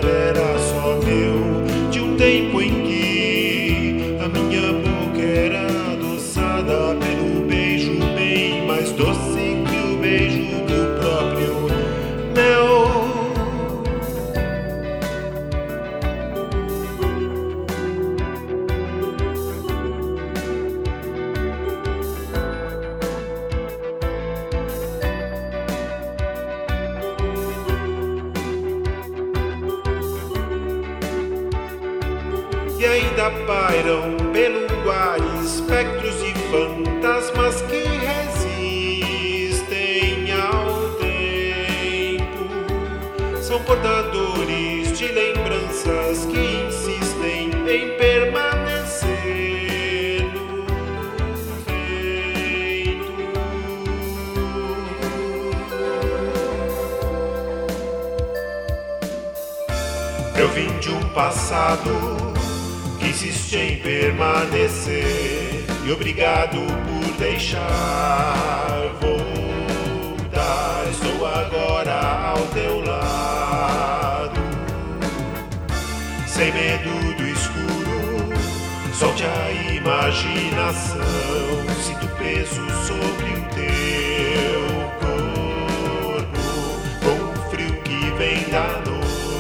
era só meu, de um tempo em que a minha boca era adoçada pelo beijo bem mais doce que o beijo do próprio mel. E ainda pairam pelo ar espectros e fantasmas que resistem ao tempo. São portadores de lembranças que insistem em permanecer no vento. Eu vim de um passado que insiste em permanecer, e obrigado por deixar voltar. Estou agora ao teu lado, sem medo do escuro. Solte a imaginação, sinto o peso sobre o teu corpo, com o frio que vem da noite.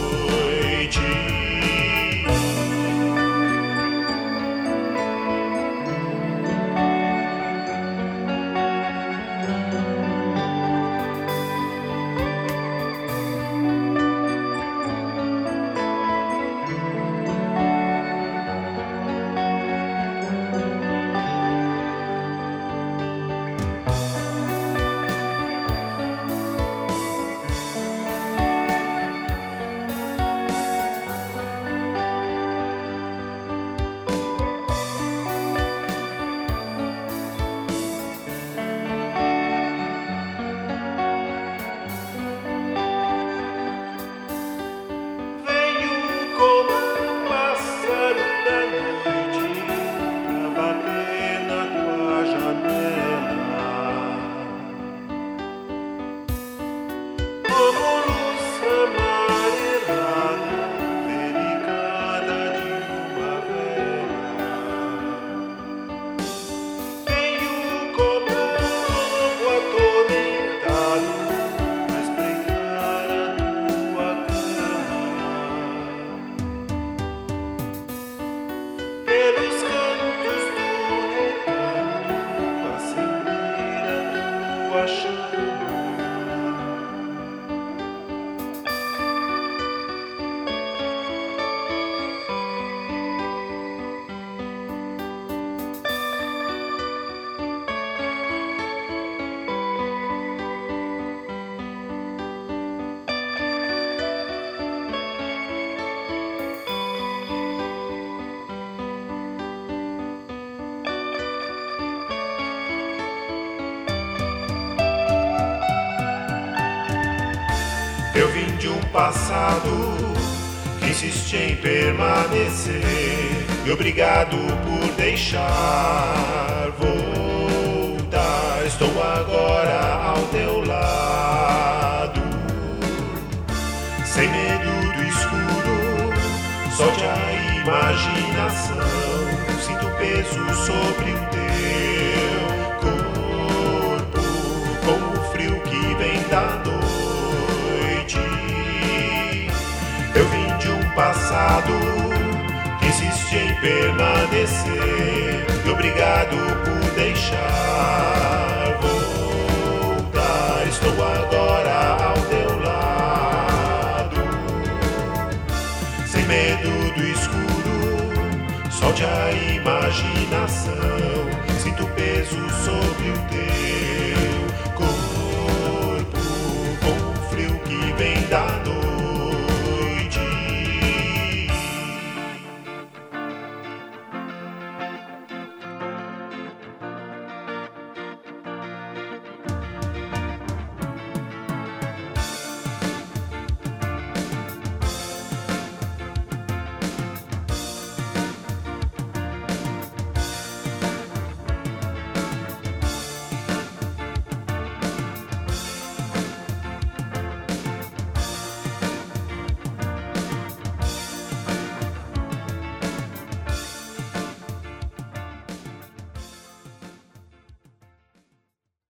Eu vim de um passado que insiste em permanecer, e obrigado por deixar voltar. Estou agora ao teu lado, sem medo do escuro. Solte a imaginação, sinto o peso sobre o teu corpo, com o frio que vem da noite. Eu vim de um passado que insiste em permanecer, e obrigado por deixar voltar. Estou agora ao teu lado, sem medo do escuro. Solte a imaginação, sinto o peso sobre o teu